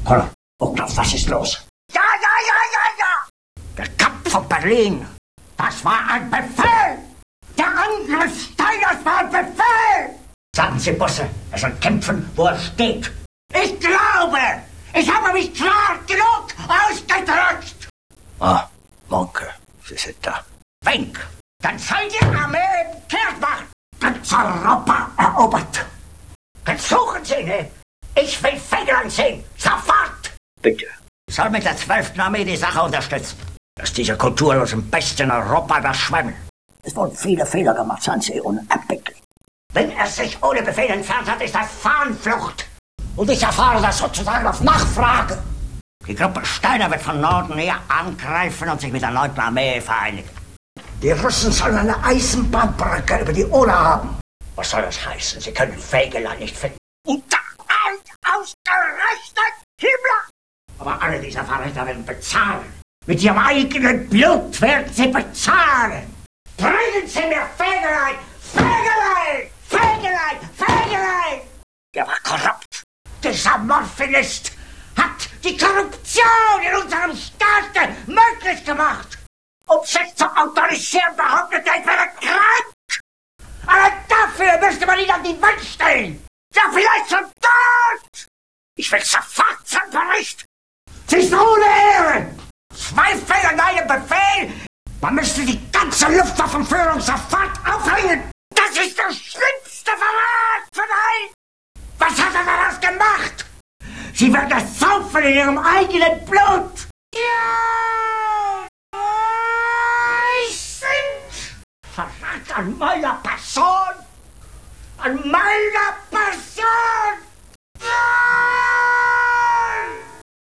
Hallo, Burgdorf, was ist los? Ja! Der Kampf von Berlin, das war ein Befehl! Der Angriff Steiners war ein Befehl! Sagen Sie, Bosse, er soll kämpfen, wo er steht. Ich glaube, ich habe mich klar genug ausgedrückt! Ah, Monke, Sie sind da. Wenk, dann soll die Armee kehrt machen! Ganz Europa erobert! Dann suchen Sie ihn! Ich will Fegelein sehen! Sofort! Bitte. Soll mit der 12. Armee die Sache unterstützen. Dass diese kulturlosen Bestien Europa überschwemmen. Es wurden viele Fehler gemacht, seien Sie unerbittlich. Wenn er sich ohne Befehl entfernt hat, ist das Fahnenflucht. Und ich erfahre das sozusagen auf Nachfrage. Die Gruppe Steiner wird von Norden her angreifen und sich mit der 9. Armee vereinigen. Die Russen sollen eine Eisenbahnbrücke über die Oder haben. Was soll das heißen? Sie können Fegelein nicht finden. Und da ausgerechnet Himmler! Aber alle dieser Verräter werden bezahlen. Mit ihrem eigenen Blut werden sie bezahlen. Bringen Sie mir Fegelein! Fegelein! Fegelein! Fegelein! Der war korrupt. Dieser Morphinist hat die Korruption in unserem Staat möglich gemacht. Um sich zu autorisieren, behauptet er, ich wäre krank. Aber dafür müsste man ihn an die Wand stellen. Ja, vielleicht schon tot. Ich will sofort zum Bericht. Sie ist ohne Ehre. 2 Fehler in einem Befehl. Man müsste die ganze Luftwaffenführung sofort aufhängen. Das ist der schlimmste Verrat von allen. Was hat er daraus gemacht? Sie wird es saufen in ihrem eigenen Blut. Ja, ich sind Verrat an meiner Person. An meiner Person.